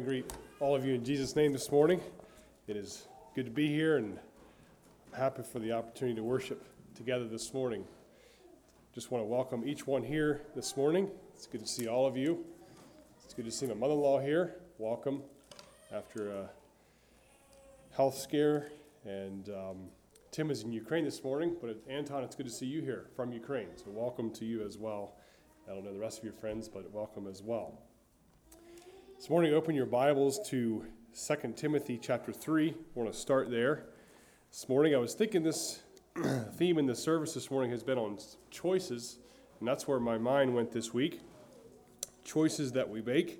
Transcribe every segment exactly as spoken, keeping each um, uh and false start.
greet all of you in Jesus' name this morning. It is good to be here, and I'm happy for the opportunity to worship together this morning. Just want to welcome each one here this morning. It's good to see all of you. It's good to see my mother-in-law here. Welcome after a health scare. And um, Tim is in Ukraine this morning, but Anton, it's good to see you here from Ukraine. So welcome to you as well. I don't know the rest of your friends, but welcome as well. This morning, open your Bibles to Second Timothy chapter three. I want to start there. This morning, I was thinking this theme in the service this morning has been on choices, and that's where my mind went this week. Choices that we make.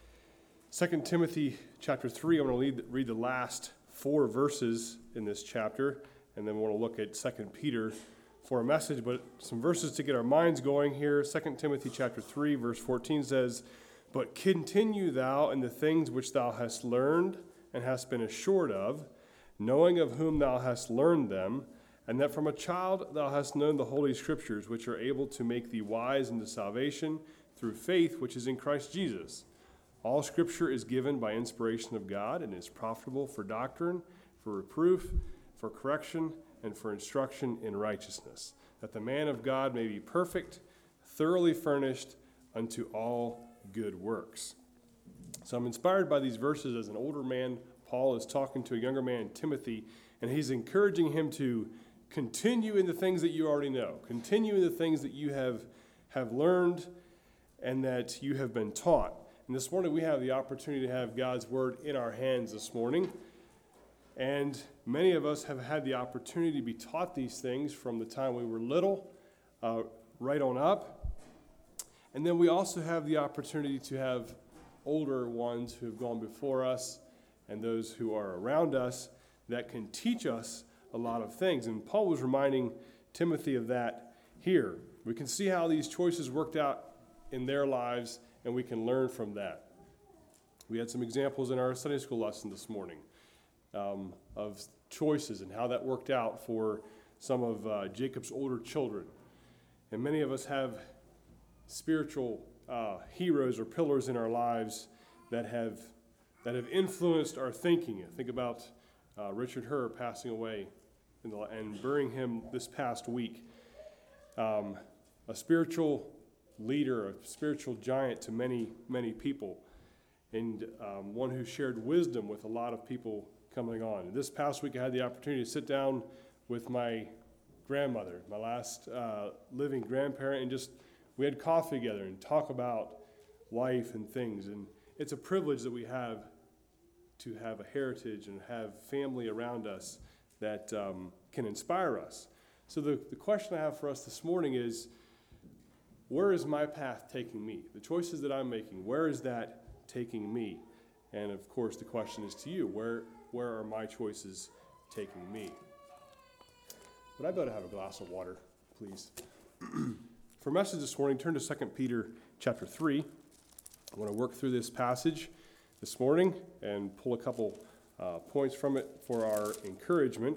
Second Timothy chapter three, I'm going to read the last four verses in this chapter, and then we're going to look at Second Peter for a message, but some verses to get our minds going here. Second Timothy chapter three, verse fourteen says, "But continue thou in the things which thou hast learned and hast been assured of, knowing of whom thou hast learned them, and that from a child thou hast known the Holy Scriptures, which are able to make thee wise unto salvation through faith which is in Christ Jesus. All Scripture is given by inspiration of God, and is profitable for doctrine, for reproof, for correction, and for instruction in righteousness, that the man of God may be perfect, thoroughly furnished unto all good works." So I'm inspired by these verses as an older man. Paul is talking to a younger man, Timothy, and he's encouraging him to continue in the things that you already know. Continue in the things that you have, have learned and that you have been taught. And this morning we have the opportunity to have God's word in our hands this morning. And many of us have had the opportunity to be taught these things from the time we were little, uh, right on up. And then we also have the opportunity to have older ones who have gone before us and those who are around us that can teach us a lot of things. And Paul was reminding Timothy of that here. We can see how these choices worked out in their lives, and we can learn from that. We had some examples in our Sunday school lesson this morning um, of choices and how that worked out for some of uh, Jacob's older children. And many of us have spiritual uh, heroes or pillars in our lives that have that have influenced our thinking. Think about uh, Richard Herr passing away in the, and burying him this past week. Um, a spiritual leader, a spiritual giant to many, many people, and um, one who shared wisdom with a lot of people coming on. This past week I had the opportunity to sit down with my grandmother, my last uh, living grandparent, and just we had coffee together and talk about life and things. And it's a privilege that we have to have a heritage and have family around us that um, can inspire us. So the, the question I have for us this morning is, where is my path taking me? The choices that I'm making, where is that taking me? And of course the question is to you, where, where are my choices taking me? Would I be able to have a glass of water, please? For message this morning, turn to Second Peter chapter three. I want to work through this passage this morning and pull a couple uh, points from it for our encouragement.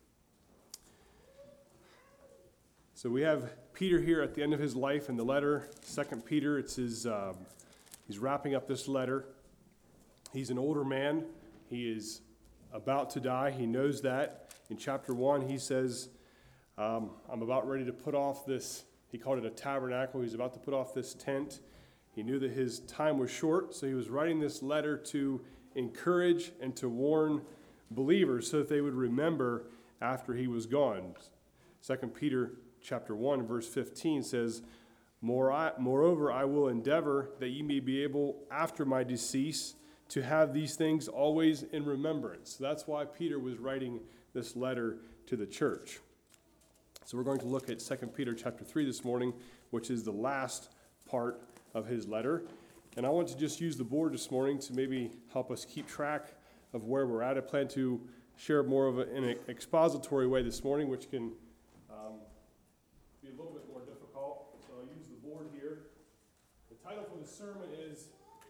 So we have Peter here at the end of his life in the letter, Second Peter. It's his, um, he's wrapping up this letter. He's an older man. He is about to die. He knows that. In chapter one, he says, um, I'm about ready to put off this. He called it a tabernacle. He's about to put off this tent. He knew that his time was short, so he was writing this letter to encourage and to warn believers so that they would remember after he was gone. Second Peter chapter one, verse fifteen says, Moreover, I will endeavor that ye may be able, after my decease, to have these things always in remembrance. So that's why Peter was writing this letter to the church. So we're going to look at Second Peter chapter three this morning, which is the last part of his letter. And I want to just use the board this morning to maybe help us keep track of where we're at. I plan to share more of a, in an expository way this morning, which can um, be a little bit more difficult. So I'll use the board here. The title for the sermon is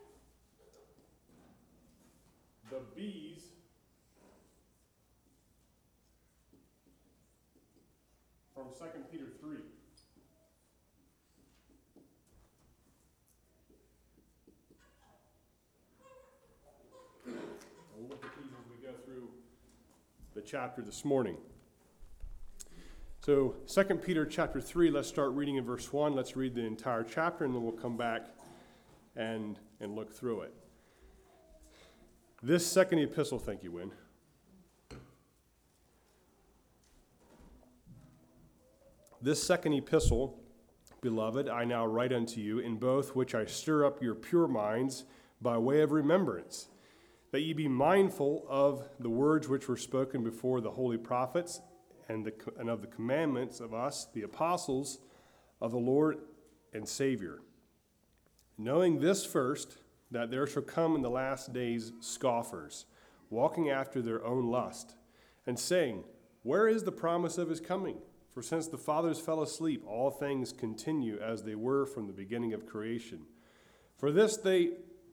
The Bees from Second Peter three. the chapter this morning. So Second Peter chapter three, let's start reading in verse one. Let's read the entire chapter, and then we'll come back and, and look through it. This second epistle, thank you, Wynn. This second epistle, beloved, I now write unto you, in both which I stir up your pure minds by way of remembrance, that ye be mindful of the words which were spoken before the holy prophets, and, the, and of the commandments of us, the apostles of the Lord and Savior. Knowing this first, that there shall come in the last days scoffers, walking after their own lust, and saying, where is the promise of his coming? For since the fathers fell asleep, all things continue as they were from the beginning of creation. For this they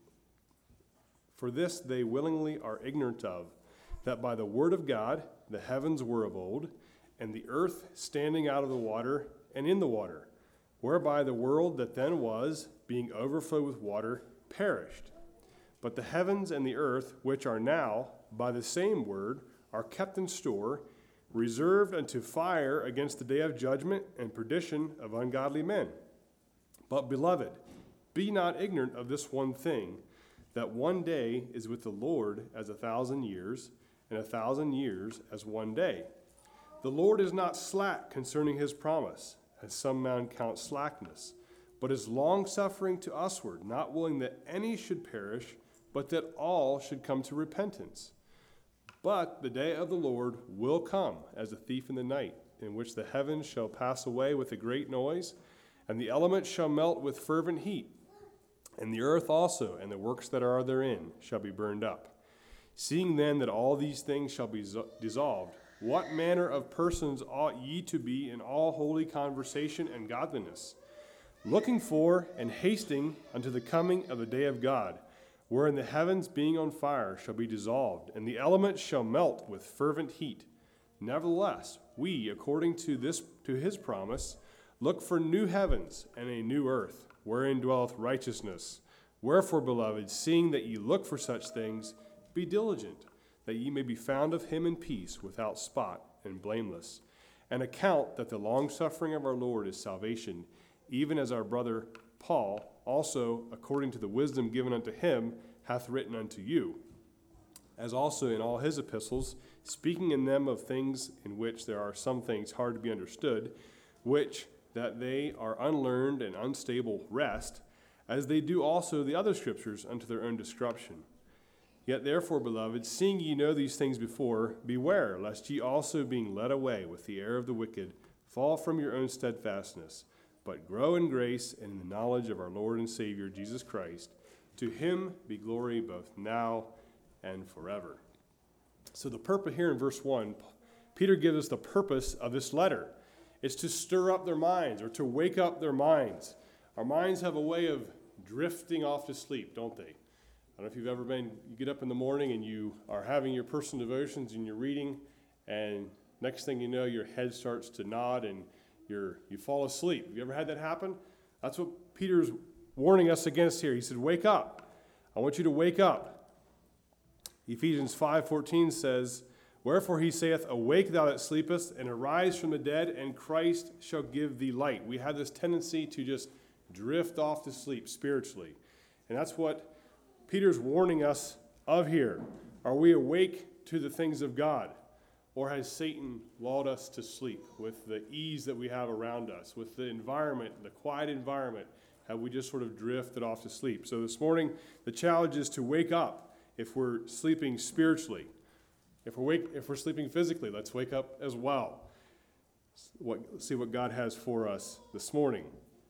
For this they willingly are ignorant of, that by the word of God the heavens were of old, and the earth standing out of the water and in the water, whereby the world that then was, being overflowed with water, perished. But the heavens and the earth, which are now, by the same word, are kept in store, reserved unto fire against the day of judgment and perdition of ungodly men. But, beloved, be not ignorant of this one thing, that one day is with the Lord as a thousand years, and a thousand years as one day. The Lord is not slack concerning his promise, as some men count slackness, but is longsuffering to usward, not willing that any should perish, but that all should come to repentance. But the day of the Lord will come as a thief in the night, in which the heavens shall pass away with a great noise, and the elements shall melt with fervent heat, and the earth also, and the works that are therein, shall be burned up. Seeing then that all these things shall be dissolved, what manner of persons ought ye to be in all holy conversation and godliness, looking for and hasting unto the coming of the day of God, wherein the heavens being on fire shall be dissolved, and the elements shall melt with fervent heat? Nevertheless, we, according to this to his promise, look for new heavens and a new earth, wherein dwelleth righteousness. Wherefore, beloved, seeing that ye look for such things, be diligent, that ye may be found of him in peace, without spot and blameless. And account that the longsuffering of our Lord is salvation, even as our brother Paul also, according to the wisdom given unto him, hath written unto you, as also in all his epistles, speaking in them of things in which there are some things hard to be understood, which that they are unlearned and unstable rest, as they do also the other scriptures unto their own destruction. Yet therefore, beloved, seeing ye know these things before, beware, lest ye also, being led away with the error of the wicked, fall from your own steadfastness, but grow in grace and in the knowledge of our Lord and Savior, Jesus Christ. To him be glory both now and forever. So the purpose here in verse one, Peter gives us the purpose of this letter. It's to stir up their minds, or to wake up their minds. Our minds have a way of drifting off to sleep, don't they? I don't know if you've ever been, you get up in the morning and you are having your personal devotions and you're reading, and next thing you know, your head starts to nod and you're, you fall asleep. Have you ever had that happen? That's what Peter's warning us against here. He said, wake up. I want you to wake up. Ephesians five fourteen says, wherefore he saith, awake thou that sleepest, and arise from the dead, and Christ shall give thee light. We have this tendency to just drift off to sleep spiritually. And that's what Peter's warning us of here. Are we awake to the things of God? Or has Satan lulled us to sleep with the ease that we have around us, with the environment, the quiet environment? Have we just sort of drifted off to sleep? So this morning, the challenge is to wake up if we're sleeping spiritually. If we're, wake, if we're sleeping physically, let's wake up as well. What, see what God has for us this morning.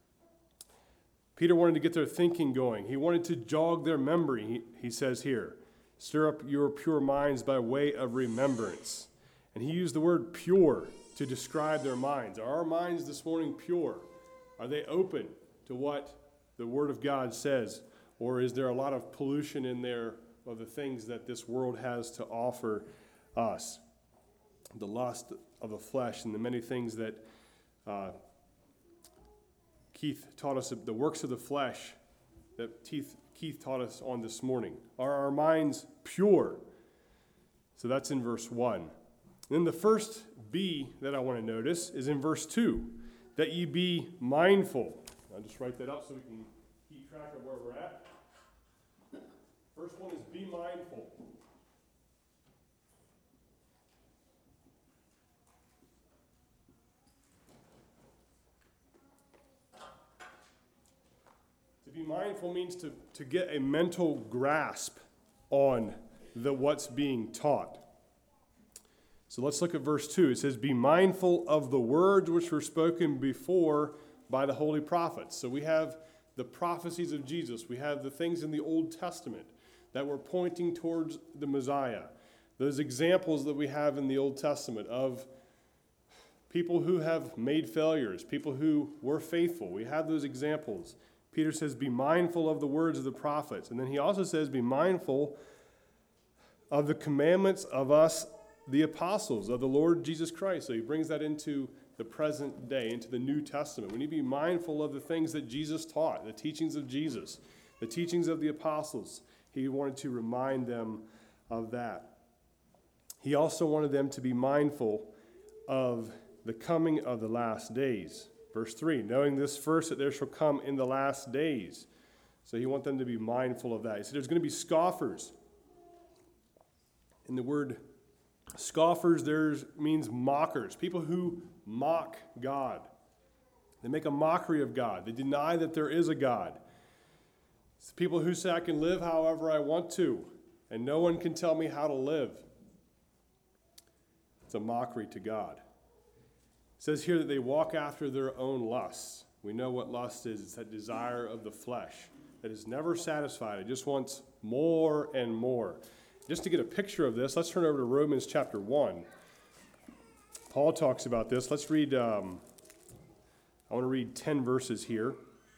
Peter wanted to get their thinking going. He wanted to jog their memory, he, he says here. Stir up your pure minds by way of remembrance. And he used the word pure to describe their minds. Are our minds this morning pure? Are they open to what the Word of God says? Or is there a lot of pollution in there of the things that this world has to offer us? The lust of the flesh and the many things that uh, Keith taught us, the works of the flesh that Keith, Keith taught us on this morning. Are our minds pure? So that's in verse one. Then the first B that I want to notice is in verse two, that ye be mindful. I'll just write that up so we can keep track of where we're at. First one is be mindful. To be mindful means to, to get a mental grasp on the what's being taught. So let's look at verse two. It says, be mindful of the words which were spoken before by the holy prophets. So we have the prophecies of Jesus. We have the things in the Old Testament that were pointing towards the Messiah. Those examples that we have in the Old Testament of people who have made failures, people who were faithful. We have those examples. Peter says, be mindful of the words of the prophets. And then he also says, be mindful of the commandments of us, the apostles of the Lord Jesus Christ. So he brings that into the present day, into the New Testament. We need to be mindful of the things that Jesus taught, the teachings of Jesus, the teachings of the apostles. He wanted to remind them of that. He also wanted them to be mindful of the coming of the last days. Verse three, knowing this first, that there shall come in the last days. So he wanted them to be mindful of that. He said there's going to be scoffers. And the word scoffers there means mockers, people who mock God. They make a mockery of God. They deny that there is a God. It's people who say, I can live however I want to, and no one can tell me how to live. It's a mockery to God. It says here that they walk after their own lusts. We know what lust is. It's that desire of the flesh that is never satisfied. It just wants more and more. Just to get a picture of this, let's turn over to Romans chapter one. Paul talks about this. Let's read, um, I want to read ten verses here.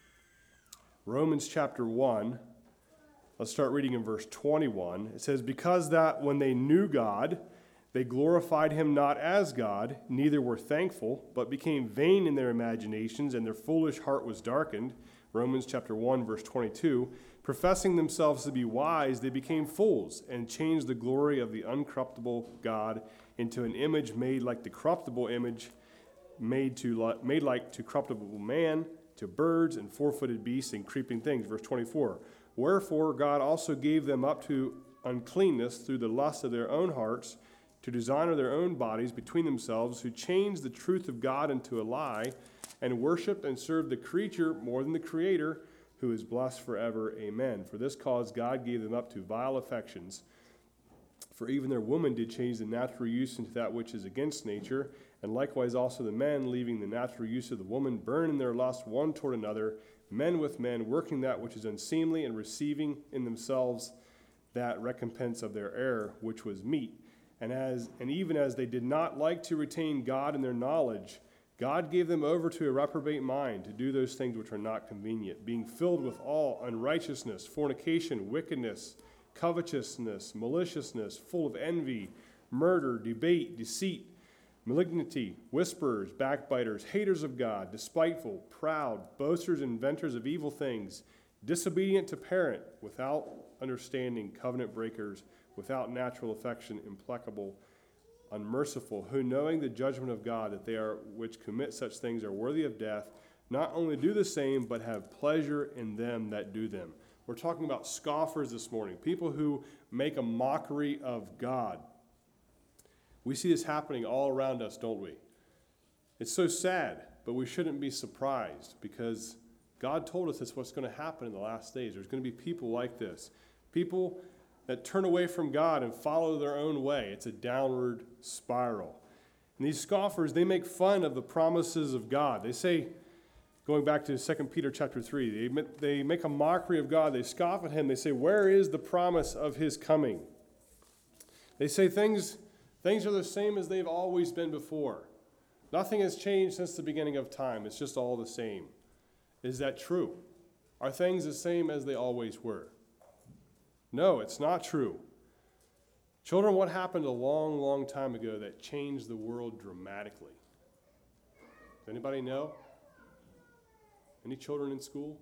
Romans chapter one, let's start reading in verse twenty-one. It says, because that when they knew God, they glorified him not as God, neither were thankful, but became vain in their imaginations, and their foolish heart was darkened. Romans chapter one, verse twenty-two. Professing themselves to be wise, they became fools, and changed the glory of the uncorruptible God into an image made like the corruptible image, made to made like to corruptible man, to birds and four-footed beasts and creeping things. Verse twenty-four. Wherefore God also gave them up to uncleanness through the lust of their own hearts, to dishonor their own bodies between themselves, who changed the truth of God into a lie, and worshipped and served the creature more than the Creator, who is blessed forever. Amen. For this cause God gave them up to vile affections. For even their women did change the natural use into that which is against nature, and likewise also the men, leaving the natural use of the woman, burn in their lust one toward another, men with men, working that which is unseemly, and receiving in themselves that recompense of their error, which was meat. And as and even as they did not like to retain God in their knowledge, God gave them over to a reprobate mind to do those things which are not convenient, being filled with all unrighteousness, fornication, wickedness, covetousness, maliciousness, full of envy, murder, debate, deceit, malignity, whisperers, backbiters, haters of God, despiteful, proud, boasters, inventors of evil things, disobedient to parent, without understanding, covenant breakers, without natural affection, implacable, unmerciful, who knowing the judgment of God, that they are which commit such things are worthy of death, not only do the same, but have pleasure in them that do them. We're talking about scoffers this morning, people who make a mockery of God. We see this happening all around us, don't we? It's so sad, but we shouldn't be surprised, because God told us that's what's going to happen in the last days. There's going to be people like this, people that turn away from God and follow their own way. It's a downward spiral. And these scoffers, they make fun of the promises of God. They say, going back to Second Peter chapter three, they, they make a mockery of God. They scoff at him. They say, where is the promise of his coming? They say things, things are the same as they've always been before. Nothing has changed since the beginning of time. It's just all the same. Is that true? Are things the same as they always were? No, it's not true. Children, what happened a long, long time ago that changed the world dramatically? Does anybody know? Any children in school?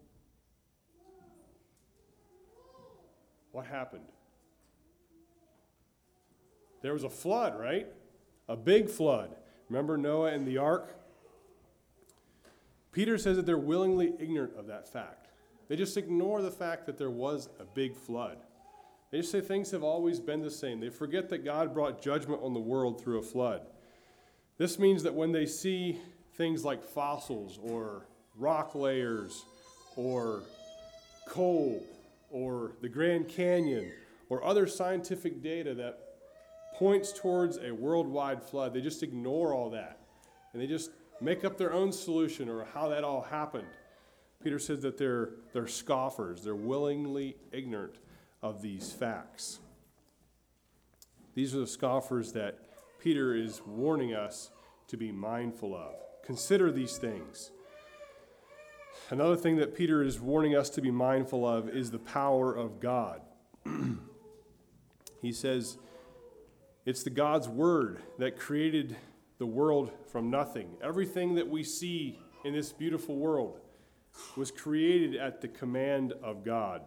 What happened? There was a flood, right? a big flood. Remember Noah and the ark? Peter says that they're willingly ignorant of that fact. They just ignore the fact that there was a big flood. They just say things have always been the same. They forget that God brought judgment on the world through a flood. This means that when they see things like fossils or rock layers or coal or the Grand Canyon or other scientific data that points towards a worldwide flood, they just ignore all that. And they just make up their own solution or how that all happened. Peter says that they're, they're scoffers. They're willingly ignorant of these facts. These are the scoffers that Peter is warning us to be mindful of. Consider these things. Another thing that Peter is warning us to be mindful of is the power of God. He says it's the God's word that created the world from nothing. Everything that we see in this beautiful world was created at the command of God.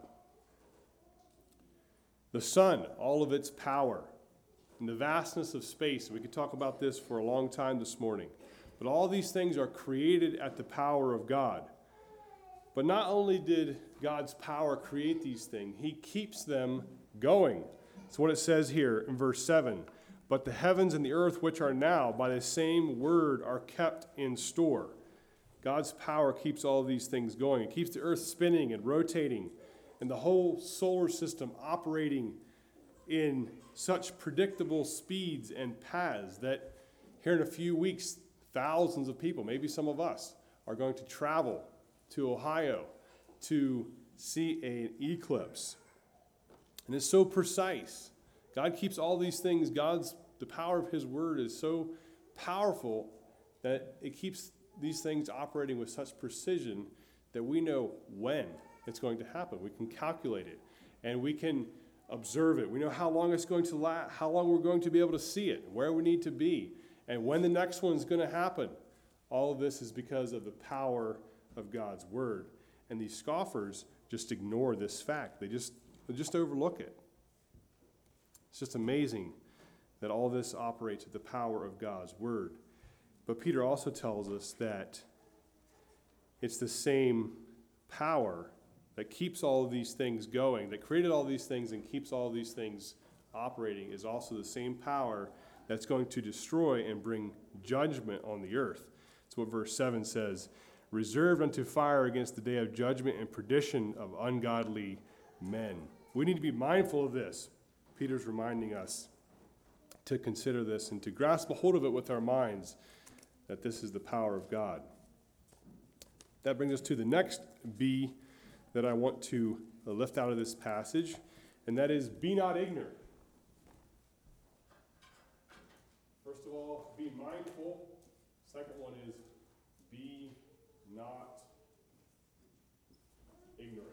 The sun, all of its power, and the vastness of space. We could talk about this for a long time this morning. But all these things are created at the power of God. But not only did God's power create these things, he keeps them going. That's what it says here in verse seven. But the heavens and the earth which are now by the same word are kept in store. God's power keeps all of these things going. It keeps the earth spinning and rotating and the whole solar system operating in such predictable speeds and paths that here in a few weeks, thousands of people, maybe some of us, are going to travel to Ohio to see an eclipse. And it's so precise. God keeps all these things. God's, the power of his word is so powerful that it keeps these things operating with such precision that we know when it's going to happen. We can calculate it, and we can observe it. We know how long it's going to last, how long we're going to be able to see it, where we need to be, and when the next one's going to happen. All of this is because of the power of God's word. And these scoffers just ignore this fact. They just, they just overlook it. It's just amazing that all this operates at the power of God's word. But Peter also tells us that it's the same power that keeps all of these things going, that created all these things and keeps all of these things operating, is also the same power that's going to destroy and bring judgment on the earth. That's what verse seven says, reserved unto fire against the day of judgment and perdition of ungodly men. We need to be mindful of this. Peter's reminding us to consider this and to grasp a hold of it with our minds, that this is the power of God. That brings us to the next B that I want to lift out of this passage, and that is, be not ignorant. First of all, be mindful. Second one is, be not ignorant.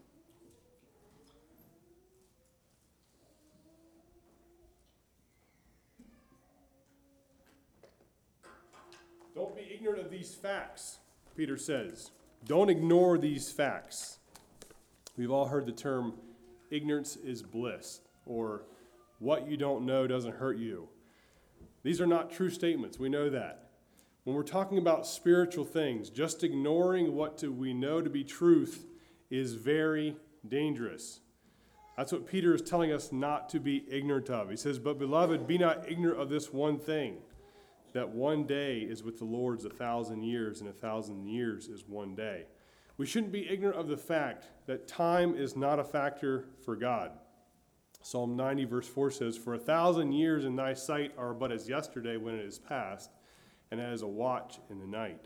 Don't be ignorant of these facts, Peter says. Don't ignore these facts. We've all heard the term, ignorance is bliss, or what you don't know doesn't hurt you. These are not true statements. We know that. When we're talking about spiritual things, just ignoring what do we know to be truth is very dangerous. That's what Peter is telling us not to be ignorant of. He says, but beloved, be not ignorant of this one thing, that one day is with the Lord a thousand years, and a thousand years is one day. We shouldn't be ignorant of the fact that time is not a factor for God. Psalm ninety verse four says, for a thousand years in thy sight are but as yesterday when it is past, and as a watch in the night.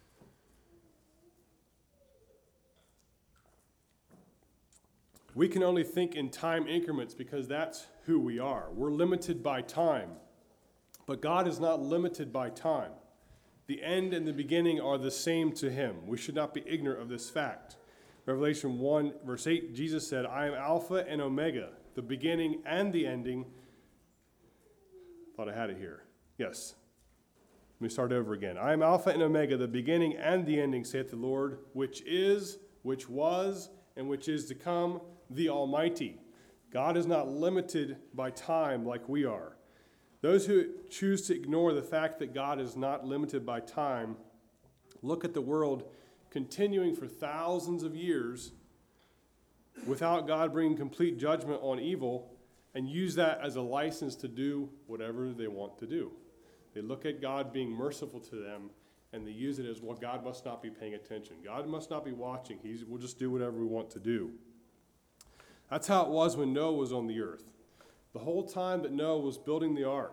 We can only think in time increments because that's who we are. We're limited by time. But God is not limited by time. The end and the beginning are the same to him. We should not be ignorant of this fact. Revelation one, verse eight, Jesus said, I am Alpha and Omega, the beginning and the ending. Thought I had it here. Yes. Let me start over again. I am Alpha and Omega, the beginning and the ending, saith the Lord, which is, which was, and which is to come, the Almighty. God is not limited by time like we are. Those who choose to ignore the fact that God is not limited by time look at the world continuing for thousands of years without God bringing complete judgment on evil and use that as a license to do whatever they want to do. They look at God being merciful to them and they use it as, well, God must not be paying attention. God must not be watching. He's, we'll just do whatever we want to do. That's how it was when Noah was on the earth. The whole time that Noah was building the ark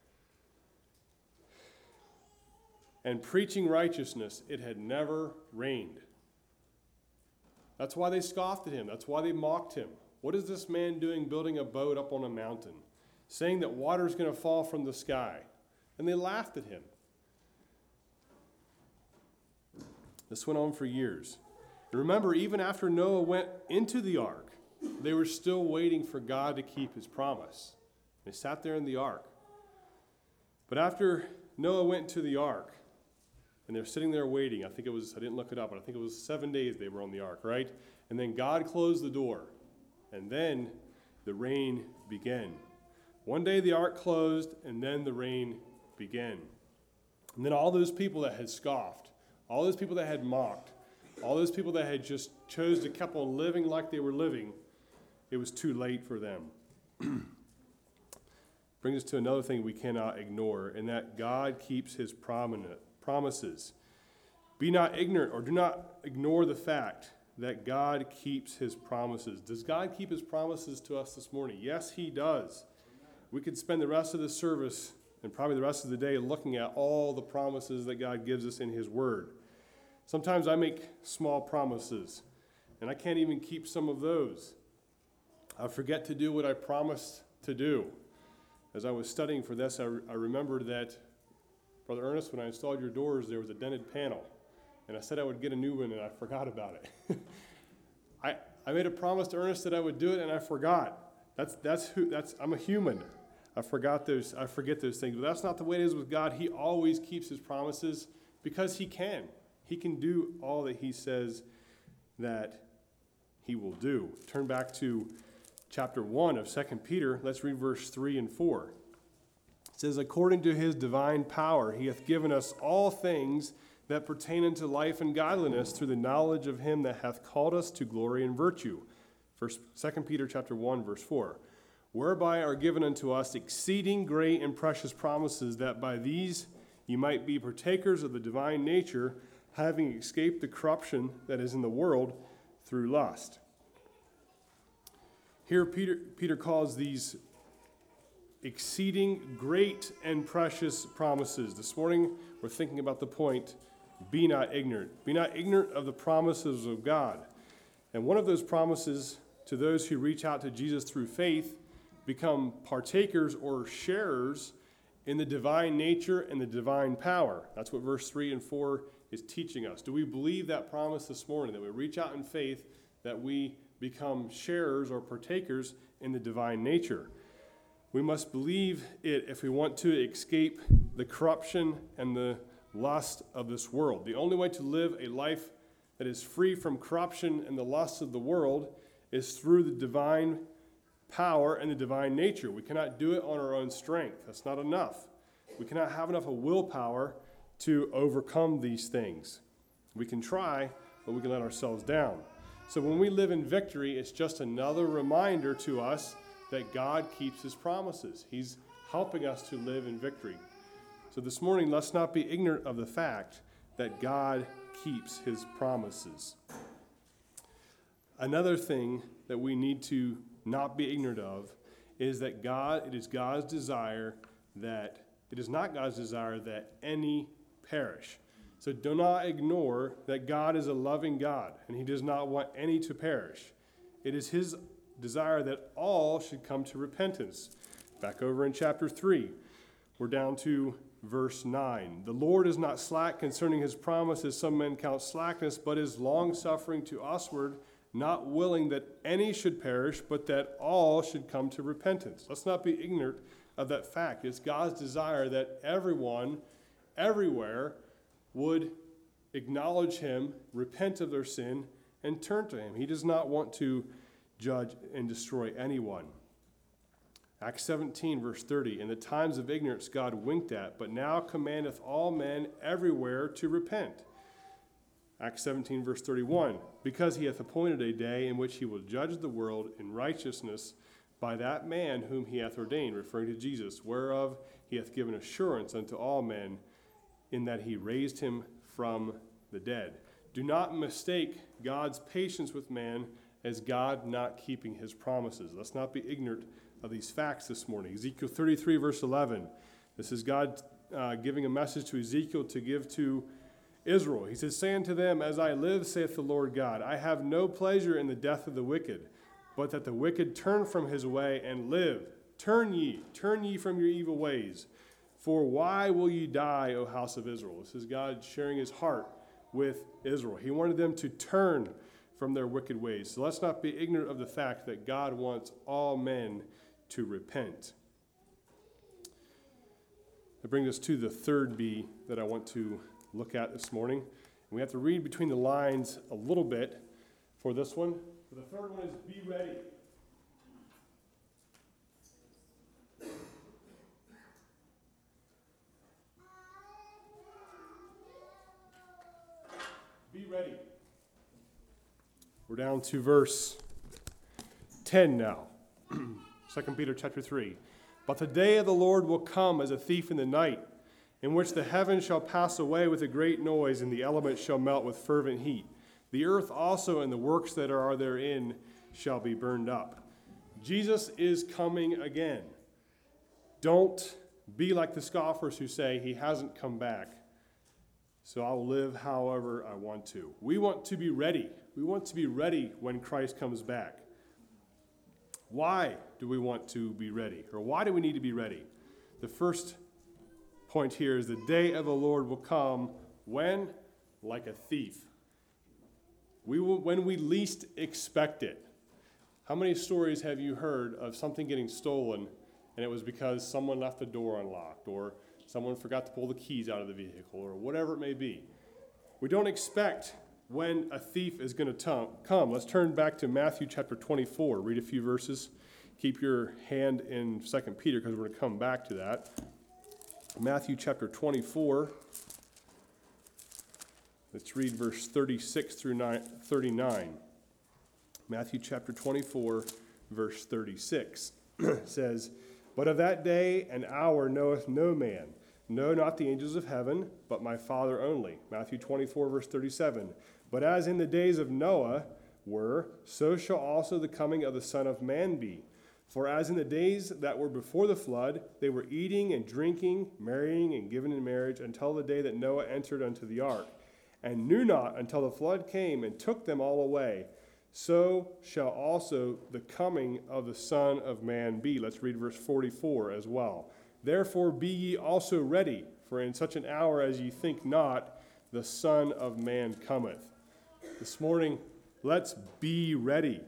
and preaching righteousness, it had never rained. That's why they scoffed at him. That's why they mocked him. What is this man doing building a boat up on a mountain, saying that water is going to fall from the sky? And they laughed at him. This went on for years. And remember, even after Noah went into the ark, they were still waiting for God to keep his promise. They sat there in the ark. But after Noah went to the ark, and they're sitting there waiting, I think it was, I didn't look it up, but I think it was seven days they were on the ark, right? And then God closed the door. And then the rain began. One day the ark closed, and then the rain began. And then all those people that had scoffed, all those people that had mocked, all those people that had just chose to keep on living like they were living, it was too late for them. Brings us to another thing we cannot ignore, and that God keeps his prominent promises. Be not ignorant, or do not ignore the fact that God keeps his promises. Does God keep his promises to us this morning? Yes, he does. We could spend the rest of the service and probably the rest of the day looking at all the promises that God gives us in his word. Sometimes I make small promises, and I can't even keep some of those. I forget to do what I promised to do. As I was studying for this, I, re- I remembered that, Brother Ernest, when I installed your doors, there was a dented panel. And I said I would get a new one, and I forgot about it. I I made a promise to Ernest that I would do it, and I forgot. That's that's who that's I'm a human. I forgot those I forget those things. But that's not the way it is with God. He always keeps his promises because he can. He can do all that he says that he will do. Turn back to chapter one of Second Peter. Let's read verse three and four. It says, according to his divine power, he hath given us all things that pertain unto life and godliness through the knowledge of him that hath called us to glory and virtue. First, Second Peter chapter one, verse four. Whereby are given unto us exceeding great and precious promises, that by these ye might be partakers of the divine nature, having escaped the corruption that is in the world through lust. Here Peter, Peter calls these exceeding great and precious promises. This morning we're thinking about the point, be not ignorant. Be not ignorant of the promises of God. And one of those promises to those who reach out to Jesus through faith become partakers or sharers in the divine nature and the divine power. That's what verse three and four is teaching us. Do we believe that promise this morning, that we reach out in faith, that we become sharers or partakers in the divine nature? We must believe it if we want to escape the corruption and the lust of this world. The only way to live a life that is free from corruption and the lusts of the world is through the divine power and the divine nature. We cannot do it on our own strength. That's not enough. We cannot have enough of willpower to overcome these things. We can try, but we can let ourselves down. So when we live in victory, it's just another reminder to us that God keeps his promises. He's helping us to live in victory. So this morning, let's not be ignorant of the fact that God keeps his promises. Another thing that we need to not be ignorant of is that God, it is God's desire that, it is not God's desire that any perish. So do not ignore that God is a loving God, and he does not want any to perish. It is his desire that all should come to repentance. Back over in chapter three, we're down to verse nine. The Lord is not slack concerning his promise, as some men count slackness, but is long-suffering to usward, not willing that any should perish, but that all should come to repentance. Let's not be ignorant of that fact. It's God's desire that everyone, everywhere, would acknowledge him, repent of their sin, and turn to him. He does not want to judge and destroy anyone. Acts seventeen, verse thirty, in the times of ignorance God winked at, but now commandeth all men everywhere to repent. Acts seventeen, verse thirty-one, because he hath appointed a day in which he will judge the world in righteousness by that man whom he hath ordained, referring to Jesus, whereof he hath given assurance unto all men, in that he raised him from the dead. Do not mistake God's patience with man as God not keeping his promises. Let's not be ignorant of these facts this morning. Ezekiel thirty-three, verse eleven. This is God uh, giving a message to Ezekiel to give to Israel. He says, say unto them, as I live, saith the Lord God, I have no pleasure in the death of the wicked, but that the wicked turn from his way and live. Turn ye, turn ye from your evil ways. For why will ye die, O house of Israel? This is God sharing his heart with Israel. He wanted them to turn from their wicked ways. So let's not be ignorant of the fact that God wants all men to repent. That brings us to the third B that I want to look at this morning. We have to read between the lines a little bit for this one. So the third one is be ready. Be ready. We're down to verse ten now. Second Peter chapter three. But the day of the Lord will come as a thief in the night, in which the heavens shall pass away with a great noise, and the elements shall melt with fervent heat. The earth also and the works that are therein shall be burned up. Jesus is coming again. Don't be like the scoffers who say he hasn't come back, so I'll live however I want to. We want to be ready. We want to be ready when Christ comes back. Why do we want to be ready? Or why do we need to be ready? The first point here is the day of the Lord will come when? Like a thief. We will, when we least expect it. How many stories have you heard of something getting stolen and it was because someone left the door unlocked or someone forgot to pull the keys out of the vehicle or whatever it may be? We don't expect when a thief is going to come. Let's turn back to Matthew chapter twenty-four. Read a few verses. Keep your hand in Second Peter because we're going to come back to that. Matthew chapter twenty-four. Let's read verse thirty-six through thirty-nine. Matthew chapter twenty-four, verse thirty-six says, But of that day and hour knoweth no man, no, not the angels of heaven, but my Father only. Matthew twenty-four, verse thirty-seven. But as in the days of Noah were, so shall also the coming of the Son of Man be. For as in the days that were before the flood, they were eating and drinking, marrying and giving in marriage, until the day that Noah entered unto the ark, and knew not until the flood came and took them all away. So shall also the coming of the Son of Man be. Let's read verse forty-four as well. Therefore be ye also ready, for in such an hour as ye think not, the Son of Man cometh. This morning, let's be ready.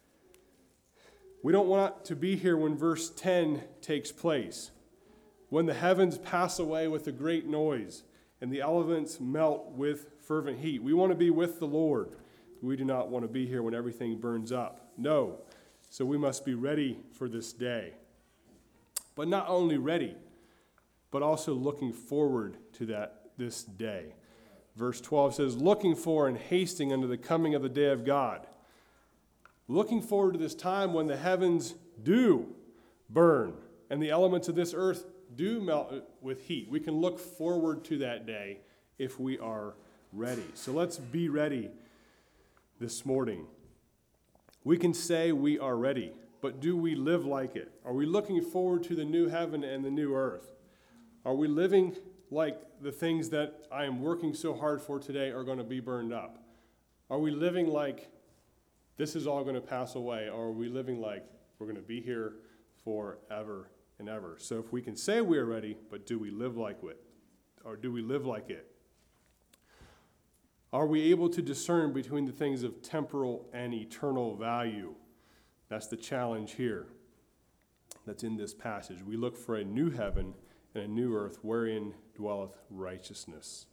We don't want to be here when verse ten takes place, when the heavens pass away with a great noise and the elements melt with fervent heat. We want to be with the Lord. We do not want to be here when everything burns up. No. So we must be ready for this day. But not only ready, but also looking forward to that this day. Verse twelve says, looking for and hasting unto the coming of the day of God. Looking forward to this time when the heavens do burn and the elements of this earth do melt with heat. We can look forward to that day if we are ready. So let's be ready this morning. We can say we are ready, but do we live like it? Are we looking forward to the new heaven and the new earth? Are we living like the things that I am working so hard for today are going to be burned up? Are we living like this is all going to pass away, or are we living like we're going to be here forever and ever? So if we can say we are ready, but do we live like it? Or do we live like it? Are we able to discern between the things of temporal and eternal value? That's the challenge here that's in this passage. We look for a new heaven and a new earth wherein dwelleth righteousness.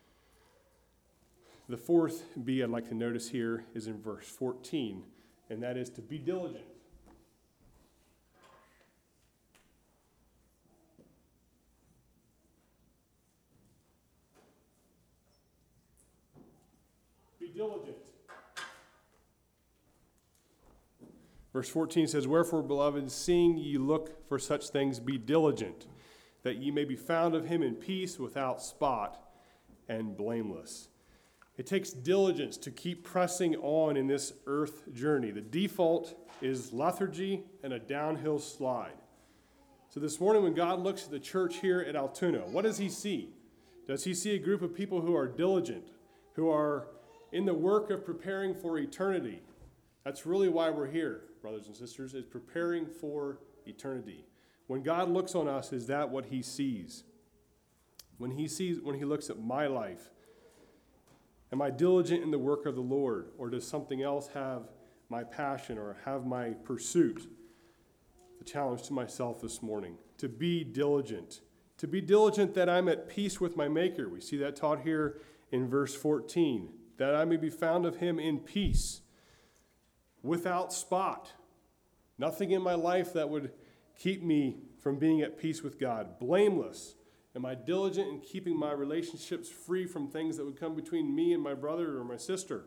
The fourth B I'd like to notice here is in verse fourteen, and that is to be diligent. diligent. Verse fourteen says, Wherefore, beloved, seeing ye look for such things, be diligent, that ye may be found of him in peace, without spot, and blameless. It takes diligence to keep pressing on in this earth journey. The default is lethargy and a downhill slide. So this morning when God looks at the church here at Altoona, what does he see? Does he see a group of people who are diligent, who are in the work of preparing for eternity? That's really why we're here, brothers and sisters, is preparing for eternity. When God looks on us, is that what he sees? When he sees, when he looks at my life, am I diligent in the work of the Lord, or does something else have my passion or have my pursuit? The challenge to myself this morning, to be diligent. To be diligent that I'm at peace with my Maker. We see that taught here in verse fourteen, that I may be found of him in peace, without spot. Nothing in my life that would keep me from being at peace with God. Blameless. Am I diligent in keeping my relationships free from things that would come between me and my brother or my sister?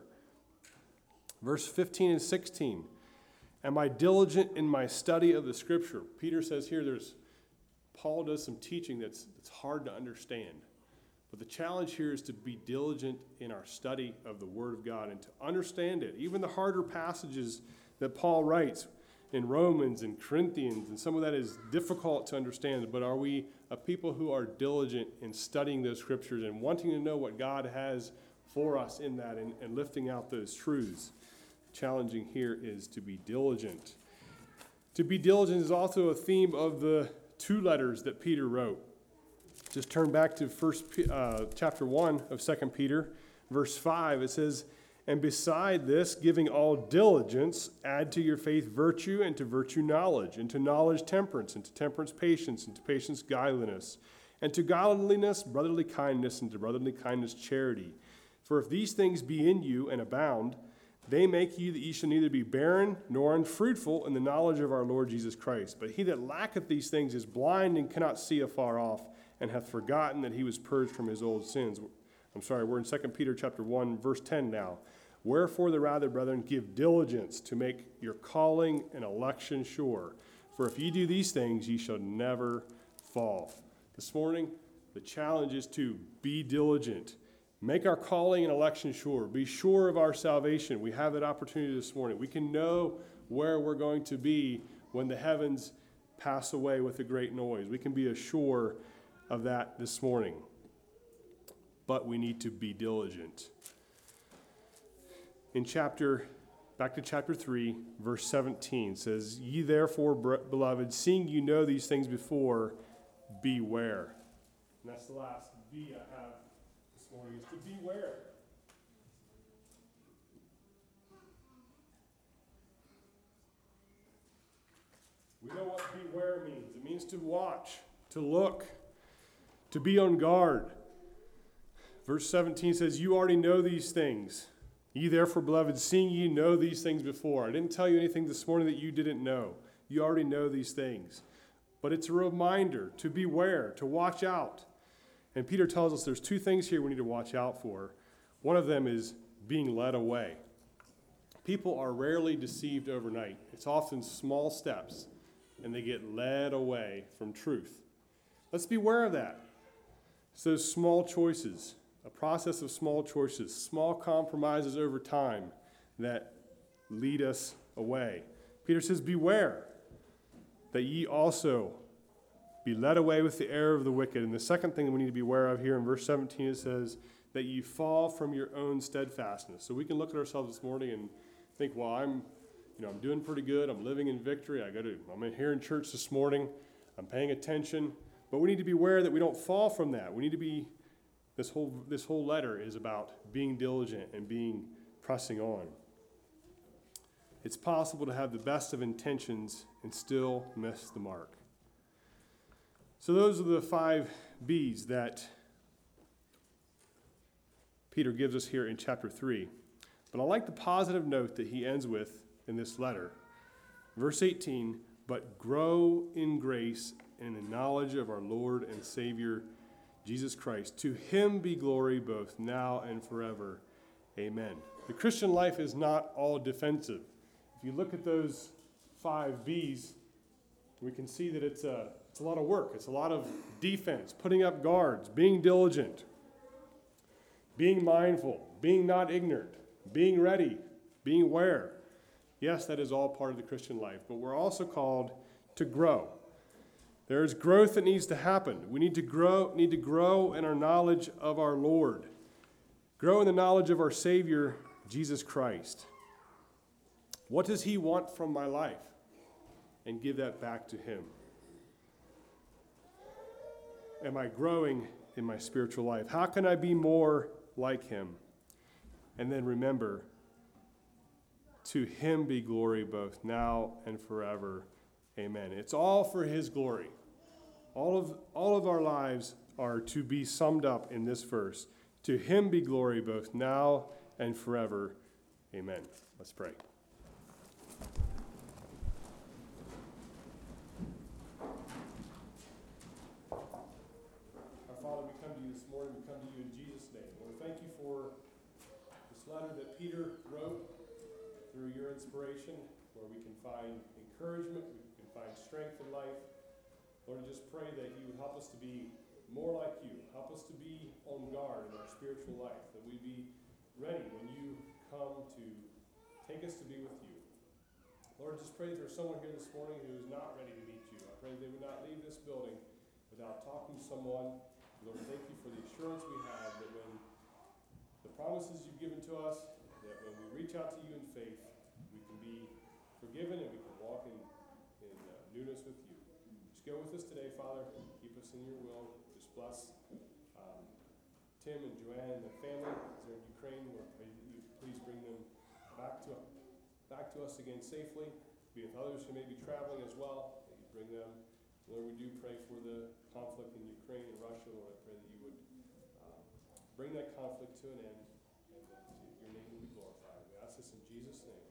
Verse fifteen and sixteen. Am I diligent in my study of the Scripture? Peter says here, there's Paul does some teaching that's, that's hard to understand. But the challenge here is to be diligent in our study of the Word of God and to understand it. Even the harder passages that Paul writes in Romans and Corinthians, and some of that is difficult to understand, but are we a people who are diligent in studying those Scriptures and wanting to know what God has for us in that and, and lifting out those truths? Challenging here is to be diligent. To be diligent is also a theme of the two letters that Peter wrote. Just turn back to first uh, chapter one of Second Peter, verse five. It says, And beside this, giving all diligence, add to your faith virtue, and to virtue knowledge, and to knowledge temperance, and to temperance patience, and to patience godliness, and to godliness brotherly kindness, and to brotherly kindness charity. For if these things be in you and abound, they make you that ye shall neither be barren nor unfruitful in the knowledge of our Lord Jesus Christ. But he that lacketh these things is blind and cannot see afar off, and hath forgotten that he was purged from his old sins. I'm sorry, we're in Second Peter chapter one, verse ten now. Wherefore the rather, brethren, give diligence to make your calling and election sure. For if ye do these things, ye shall never fall. This morning, the challenge is to be diligent. Make our calling and election sure. Be sure of our salvation. We have that opportunity this morning. We can know where we're going to be when the heavens pass away with a great noise. We can be assured of that this morning. But we need to be diligent. In chapter, back to chapter three, verse seventeen says, Ye therefore, beloved, seeing you know these things before, beware. And that's the last B I have this morning, is to beware. We know what beware means. It means to watch, to look, to be on guard. Verse seventeen says, You already know these things. Ye therefore, beloved, seeing ye know these things before. I didn't tell you anything this morning that you didn't know. You already know these things. But it's a reminder to beware, to watch out. And Peter tells us there's two things here we need to watch out for. One of them is being led away. People are rarely deceived overnight. It's often small steps, and they get led away from truth. Let's beware of that. It's those small choices, a process of small choices, small compromises over time that lead us away. Peter says, beware that ye also be led away with the error of the wicked. And the second thing we need to be aware of here in verse seventeen, it says that ye fall from your own steadfastness. So we can look at ourselves this morning and think, well, I'm, you know, I'm doing pretty good. I'm living in victory. I go to, I'm in here in church this morning. I'm paying attention. But we need to be aware that we don't fall from that. We need to be, this whole this whole letter is about being diligent and being pressing on. It's possible to have the best of intentions and still miss the mark. So those are the five B's that Peter gives us here in chapter three. But I like the positive note that he ends with in this letter. Verse eighteen, but grow in grace and in knowledge of our Lord and Savior, Jesus Christ. To him be glory both now and forever. Amen. The Christian life is not all defensive. If you look at those five B's, we can see that it's a, it's a lot of work. It's a lot of defense, putting up guards, being diligent, being mindful, being not ignorant, being ready, being aware. Yes, that is all part of the Christian life, but we're also called to grow. There is growth that needs to happen. We need to grow, need to grow in our knowledge of our Lord. Grow in the knowledge of our Savior, Jesus Christ. What does he want from my life? And give that back to him. Am I growing in my spiritual life? How can I be more like him? And then remember, to him be glory both now and forever. Amen. It's all for his glory. All of, all of our lives are to be summed up in this verse. To him be glory both now and forever. Amen. Let's pray. Our Father, we come to you this morning. We come to you in Jesus' name. Lord, thank you for this letter that Peter wrote through your inspiration, where we can find encouragement, we can find strength in life. Lord, I just pray that you would help us to be more like you. Help us to be on guard in our spiritual life, that we be ready when you come to take us to be with you. Lord, I just pray that there's someone here this morning who is not ready to meet you. I pray that they would not leave this building without talking to someone. Lord, thank you for the assurance we have that when the promises you've given to us, that when we reach out to you in faith, we can be forgiven and we can walk in, in uh, newness with you. Just go with us today, Father. Keep us in your will. Just bless um, Tim and Joanne and their family as they're in Ukraine. Lord, pray that you please bring them back to back to us again safely. Be with others who may be traveling as well, that you bring them. Lord, we do pray for the conflict in Ukraine and Russia. Lord, I pray that you would um, bring that conflict to an end and that your name will be glorified. We ask this in Jesus' name.